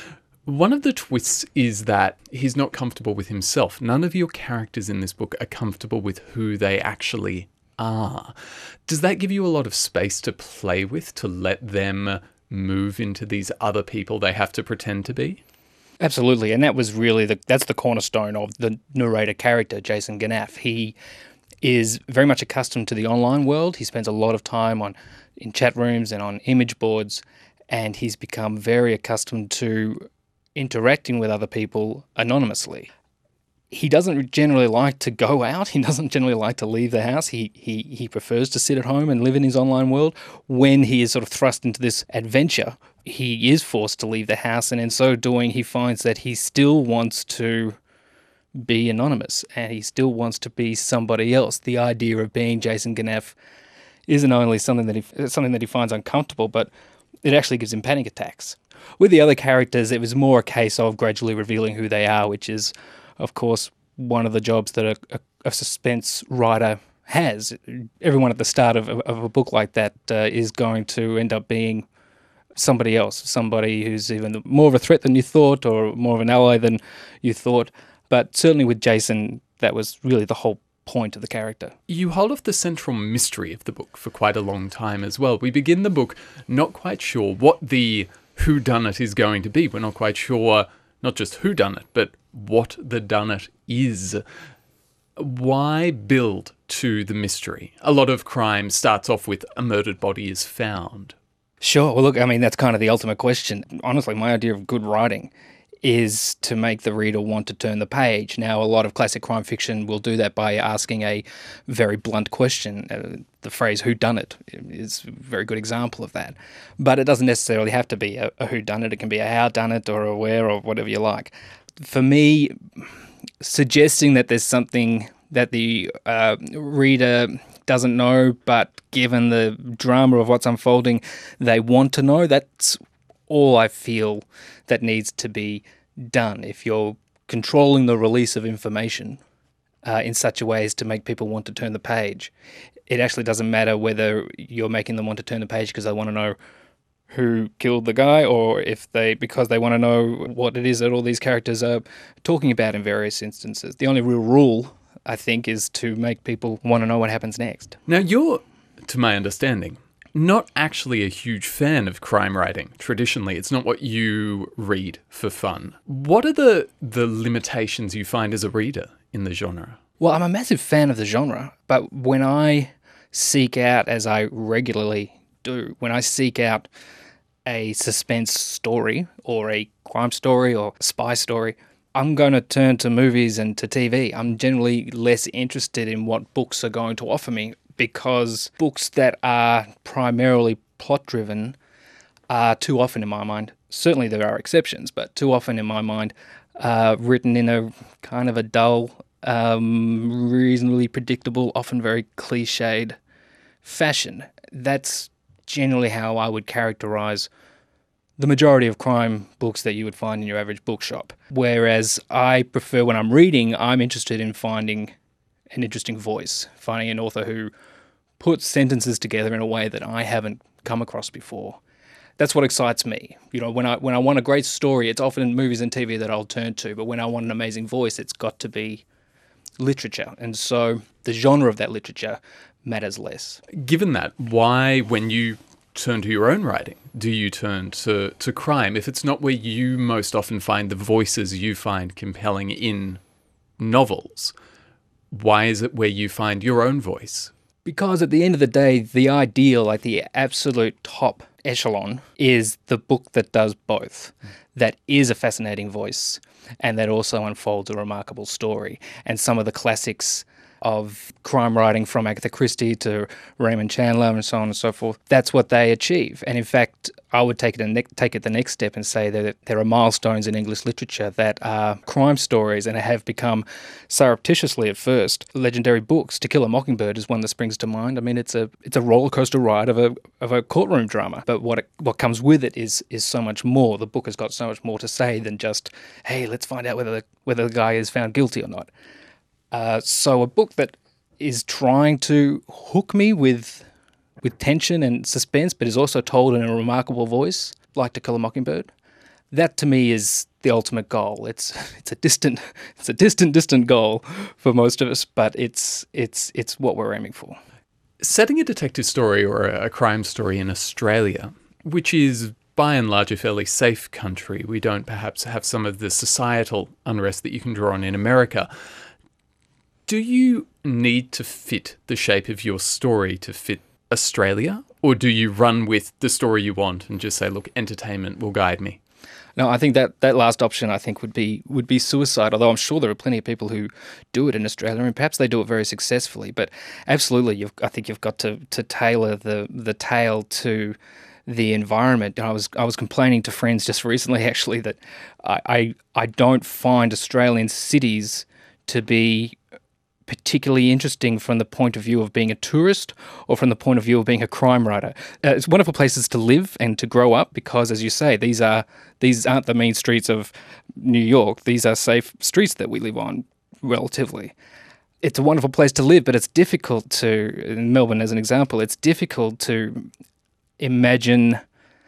S7: One of the twists is that he's not comfortable with himself. None of your characters in this book are comfortable with who they actually are. Does that give you a lot of space to play with, to let them move into these other people they have to pretend to be?
S3: Absolutely, and that was really the that's the cornerstone of the narrator character, Jason Ganaff. He is very much accustomed to the online world. He spends a lot of time on in chat rooms and on image boards, and he's become very accustomed to interacting with other people anonymously. He doesn't generally like to go out. He doesn't generally like to leave the house. He he he prefers to sit at home and live in his online world. When he is sort of thrust into this adventure, he is forced to leave the house, and in so doing, he finds that he still wants to be anonymous, and he still wants to be somebody else. The idea of being Jason Ganaff isn't only something that he something that he finds uncomfortable, but it actually gives him panic attacks. With the other characters, it was more a case of gradually revealing who they are, which is, of course, one of the jobs that a, a, a suspense writer has. Everyone at the start of, of a book like that uh, is going to end up being somebody else, somebody who's even more of a threat than you thought or more of an ally than you thought. But certainly with Jason, that was really the whole point of the character.
S7: You hold off the central mystery of the book for quite a long time as well. We begin the book not quite sure what the whodunit is going to be. We're not quite sure not just whodunit, but what the dunit is. Why build to the mystery? A lot of crime starts off with a murdered body is found.
S3: Sure. Well, look, I mean, that's kind of the ultimate question. Honestly, my idea of good writing is to make the reader want to turn the page. Now, a lot of classic crime fiction will do that by asking a very blunt question. Uh, the phrase whodunit is a very good example of that. But it doesn't necessarily have to be a, a whodunit. It can be a howdunit or a where or whatever you like. For me, suggesting that there's something that the uh, reader doesn't know, but given the drama of what's unfolding, they want to know, that's all I feel that needs to be done. If you're controlling the release of information uh, in such a way as to make people want to turn the page, it actually doesn't matter whether you're making them want to turn the page because they want to know who killed the guy, or if they because they want to know what it is that all these characters are talking about in various instances. The only real rule, I think, is to make people want to know what happens next.
S7: Now, you're, to my understanding, not actually a huge fan of crime writing. Traditionally, it's not what you read for fun. What are the the limitations you find as a reader in the genre?
S3: Well, I'm a massive fan of the genre, but when I seek out, as I regularly do, when I seek out a suspense story or a crime story or spy story, I'm going to turn to movies and to T V. I'm generally less interested in what books are going to offer me, because books that are primarily plot-driven are too often, in my mind, certainly there are exceptions, but too often in my mind, uh, written in a kind of a dull, um, reasonably predictable, often very cliched fashion. That's generally how I would characterise the majority of crime books that you would find in your average bookshop. Whereas I prefer, when I'm reading, I'm interested in finding an interesting voice, finding an author who puts sentences together in a way that I haven't come across before. That's what excites me. You know, when I when I want a great story, it's often movies and T V that I'll turn to, but when I want an amazing voice, it's got to be literature. And so the genre of that literature matters less.
S7: Given that, why, when you turn to your own writing, do you turn to, to crime? If it's not where you most often find the voices you find compelling in novels, why is it where you find your own voice?
S3: Because at the end of the day, the ideal, like the absolute top echelon, is the book that does both. Mm. That is a fascinating voice, and that also unfolds a remarkable story. And some of the classics of crime writing, from Agatha Christie to Raymond Chandler and so on and so forth, that's what they achieve. And in fact, I would take it a ne- take it the next step and say that there are milestones in English literature that are crime stories and have become surreptitiously at first legendary books. To Kill a Mockingbird is one that springs to mind. I mean, it's a it's a roller coaster ride of a of a courtroom drama, but what it, what comes with it is is so much more. The book has got so much more to say than just, hey, let's find out whether the, whether the guy is found guilty or not. Uh, so a book that is trying to hook me with with tension and suspense, but is also told in a remarkable voice, like To Kill a Mockingbird, that to me is the ultimate goal. It's it's a distant it's a distant distant goal for most of us, but it's it's it's what we're aiming for.
S7: Setting a detective story or a crime story in Australia, which is by and large a fairly safe country, we don't perhaps have some of the societal unrest that you can draw on in America. Do you need to fit the shape of your story to fit Australia? Or do you run with the story you want and just say, look, entertainment will guide me?
S3: No, I think that, that last option I think would be would be suicide, although I'm sure there are plenty of people who do it in Australia, and perhaps they do it very successfully. But absolutely, you've, I think you've got to, to tailor the, the tale to the environment. And I was I was complaining to friends just recently, actually, that I, I, I don't find Australian cities to be particularly interesting from the point of view of being a tourist or from the point of view of being a crime writer. Uh, it's wonderful places to live and to grow up because, as you say, these are these aren't the main streets of New York. These are safe streets that we live on, relatively. It's a wonderful place to live, but it's difficult to, in Melbourne as an example, it's difficult to imagine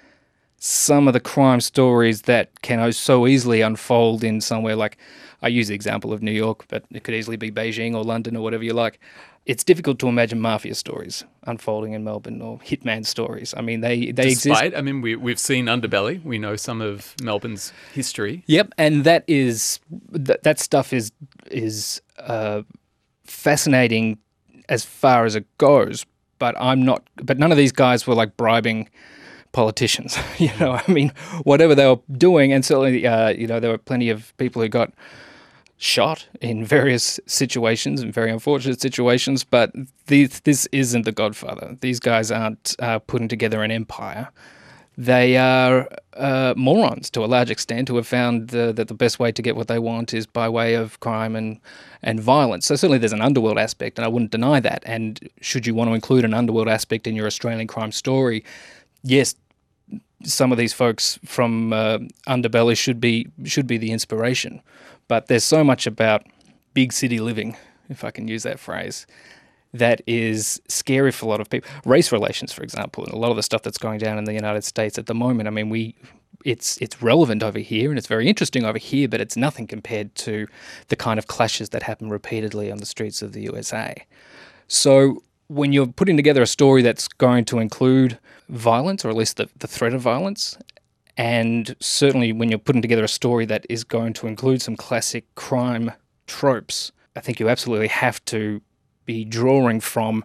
S3: some of the crime stories that can so easily unfold in somewhere like, I use the example of New York, but it could easily be Beijing or London or whatever you like. It's difficult to imagine mafia stories unfolding in Melbourne or hitman stories. I mean, they, they
S7: Despite,
S3: exist.
S7: I mean, we, we've seen Underbelly. We know some of Melbourne's history.
S3: Yep, and that is that, that stuff is is uh, fascinating as far as it goes. But I'm not. But none of these guys were like bribing politicians. you know, I mean, whatever they were doing, and certainly, uh, you know, there were plenty of people who got shot in various situations, in very unfortunate situations, but these, this isn't The Godfather. These guys aren't uh, putting together an empire. They are uh, morons to a large extent who have found the, that the best way to get what they want is by way of crime and, and violence. So certainly there's an underworld aspect, and I wouldn't deny that. And should you want to include an underworld aspect in your Australian crime story, yes, some of these folks from uh, Underbelly should be should be the inspiration. But there's so much about big city living, if I can use that phrase, that is scary for a lot of people. Race relations, for example, and a lot of the stuff that's going down in the United States at the moment. I mean, we it's it's relevant over here and it's very interesting over here, but it's nothing compared to the kind of clashes that happen repeatedly on the streets of the U S A. So when you're putting together a story that's going to include violence, or at least the, the threat of violence, and certainly when you're putting together a story that is going to include some classic crime tropes, I think you absolutely have to be drawing from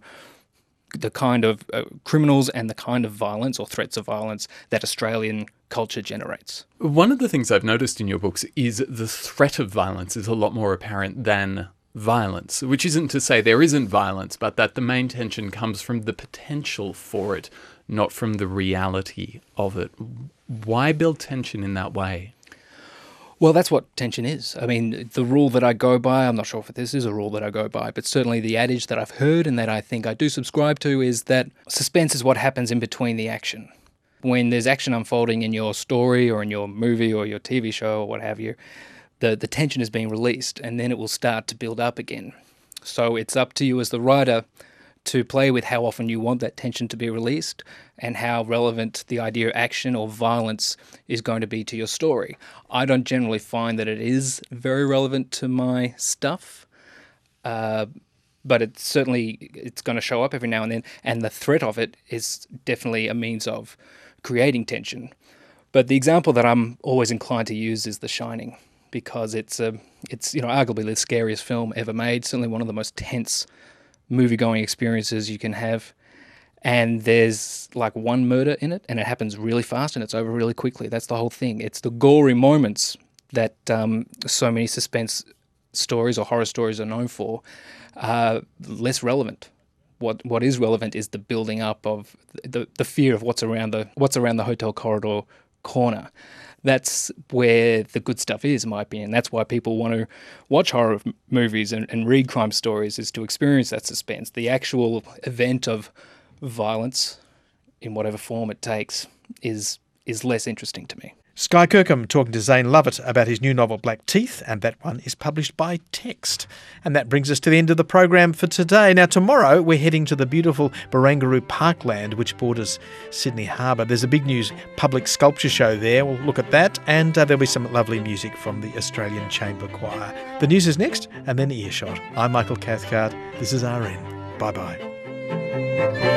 S3: the kind of uh, criminals and the kind of violence or threats of violence that Australian culture generates.
S7: One of the things I've noticed in your books is the threat of violence is a lot more apparent than violence, which isn't to say there isn't violence, but that the main tension comes from the potential for it, not from the reality of it. Why build tension in that way?
S3: Well, that's what tension is. I mean, the rule that I go by, I'm not sure if this is a rule that I go by, but certainly the adage that I've heard and that I think I do subscribe to is that suspense is what happens in between the action. When there's action unfolding in your story or in your movie or your T V show or what have you, the, the tension is being released and then it will start to build up again. So it's up to you as the writer to play with how often you want that tension to be released and how relevant the idea of action or violence is going to be to your story. I don't generally find that it is very relevant to my stuff, uh, but it's certainly it's going to show up every now and then, and the threat of it is definitely a means of creating tension. But the example that I'm always inclined to use is The Shining, because it's a, it's you know arguably the scariest film ever made, certainly one of the most tense movie-going experiences you can have. And there's like one murder in it, and it happens really fast and it's over really quickly. That's the whole thing. It's the gory moments that um, so many suspense stories or horror stories are known for, uh, less relevant. What what is relevant is the building up of the the fear of what's around the what's around the hotel corridor corner. That's where the good stuff is, in my opinion. That's why people want to watch horror movies and, and read crime stories, is to experience that suspense. The actual event of violence, in whatever form it takes, is is less interesting to me.
S1: Skye Kirkham talking to Zane Lovett about his new novel Black Teeth, and that one is published by Text. And that brings us to the end of the program for today. Now, tomorrow we're heading to the beautiful Barangaroo Parkland, which borders Sydney Harbour. There's a big news public sculpture show there. We'll look at that, and uh, there'll be some lovely music from the Australian Chamber Choir. The news is next, and then Earshot. I'm Michael Cathcart. This is R N. Bye-bye.